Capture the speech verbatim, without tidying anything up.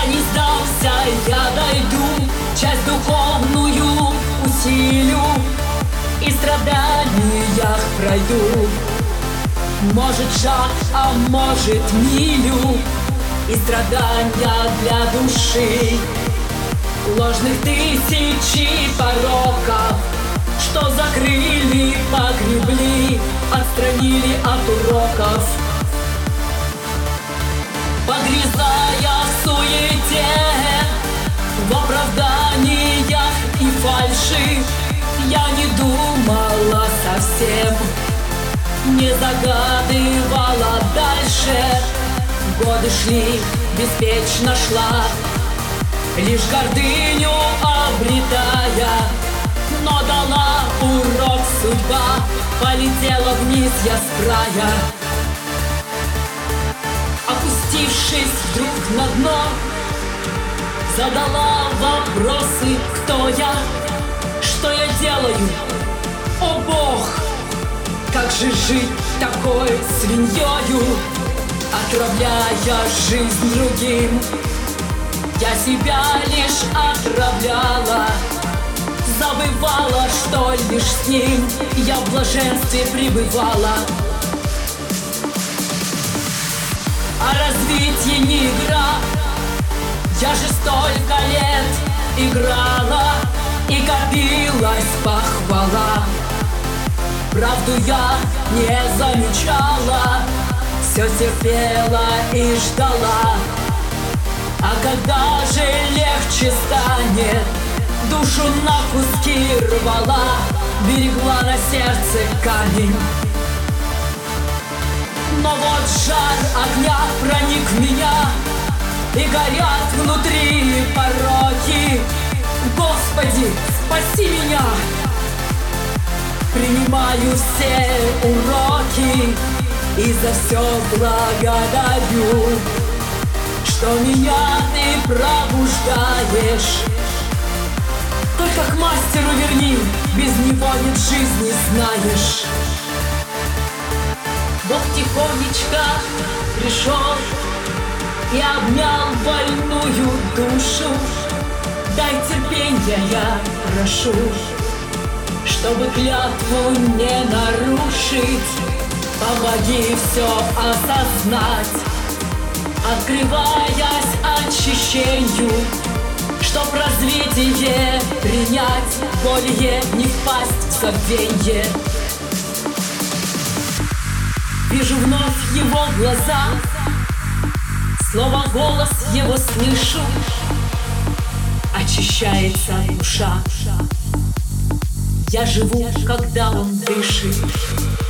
Я не сдался, я дойду, часть духовную усилю и в страданиях пройду. Может шаг, а может милю, и страдания для души. Ложных тысячи пороков, что закрыли, погребли, отстранили от уроков. Погрязая в суете, в оправданиях и фальши, я не думала совсем, не загадывала дальше. Годы шли, беспечно шла, лишь гордыню обретая, но дала урок судьба, полетела вниз я с края. Опустившись вдруг на дно, задала вопросы: кто я, что я делаю, о Бог, как же жить такой свиньёю, отравляя жизнь другим. Я себя лишь отравляла, забывала, что лишь с ним я в блаженстве пребывала. А развитие не игра, я же столько лет играла, и копилась похвала. Правду я не замечала, все терпела и ждала. А когда же легче станет, душу на куски рвала, берегла на сердце камень. Но вот жар огня проник в меня, и горят внутри пороки. Господи, спаси меня! Принимаю все уроки и за все благодарю, что меня ты пробуждаешь. Только к мастеру верни, без него нет жизни, знаешь. Бог тихонечко пришел и обнял больную душу. Дай терпенья, я прошу, чтобы клятву не нарушить. Помоги все осознать, открываясь очищению, чтоб развитие принять, более не впасть в забвенье. Вижу вновь его глаза, слово, голос его слышу, очищается душа. Я живу, когда он дышит.